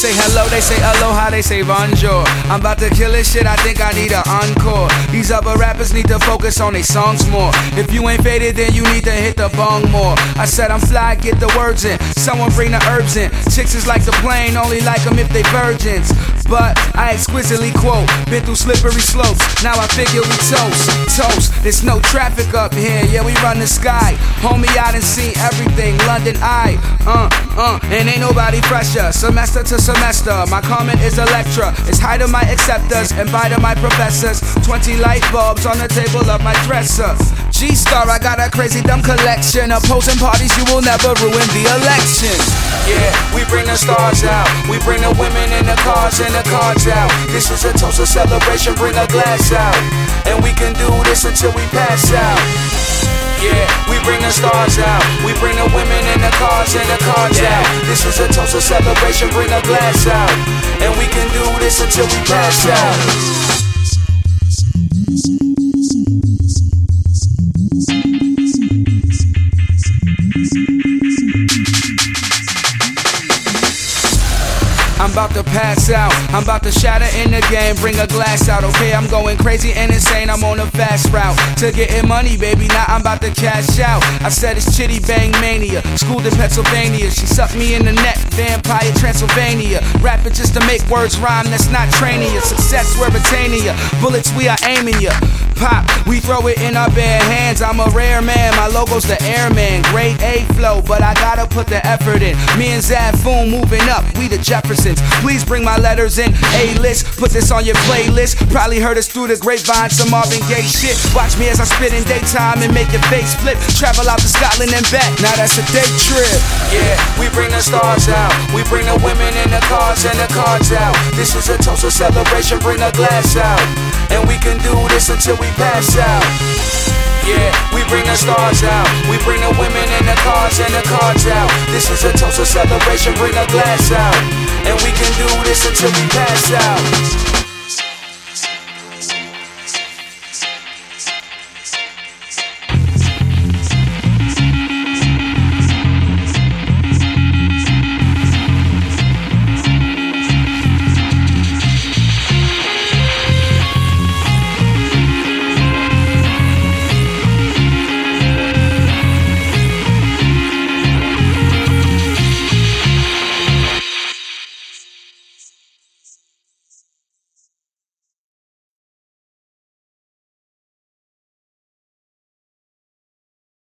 say hello, they say aloha, they say bonjour. I'm about to kill this shit, I think I need an encore. These other rappers need to focus on their songs more. If you ain't faded, then you need to hit the bong more. I said I'm fly, get the words in. Someone bring the herbs in. Chicks is like the plane, only like them if they virgins. But I exquisitely quote, been through slippery slopes, now I figure we toast. There's no traffic up here, yeah we run the sky. Homie, I done seen everything, London Eye. And ain't nobody fresher, semester to semester. My comment is Electra, it's high to my acceptors and bye to my professors. 20 light bulbs on the table of my dresser. G-Star, I got a crazy dumb collection. Opposing parties, you will never ruin the election. Yeah, we bring the stars out, we bring the women in the cars and the cards out. This is a toast, a celebration, bring a glass out. And we can do this until we pass out. Yeah, we bring the stars out, we bring the women in the cars and the cards out. This is a toast, a celebration, bring a glass out. And we can do this until we pass out. I'm about to pass out, I'm about to shatter in the game, bring a glass out, okay? I'm going crazy and insane, I'm on a fast route to getting money, baby, now I'm about to cash out. I said it's Chitty Bang Mania, schooled in Pennsylvania. She sucked me in the neck, Vampire Transylvania. Rapping just to make words rhyme, that's not training you. Success, we're retaining you, bullets, we are aiming you. Pop, we throw it in our bare hands. I'm a rare man, my logo's the Airman. Grade A flow, but I gotta put the effort in. Me and Zafoon moving up, we the Jeffersons. Please bring my letters in, A-list, put this on your playlist. Probably heard us through the grapevine, some Marvin Gaye shit. Watch me as I spit in daytime and make your face flip. Travel out to Scotland and back, now that's a day trip. Yeah, we bring the stars out, we bring the women in the cars and the cards out. This is a toast, a celebration, bring a glass out. And we can do this until we pass out. Yeah, we bring the stars out, we bring the women in the cars and the cards out. This is a toast, a celebration, bring a glass out. And we can do this until we pass out.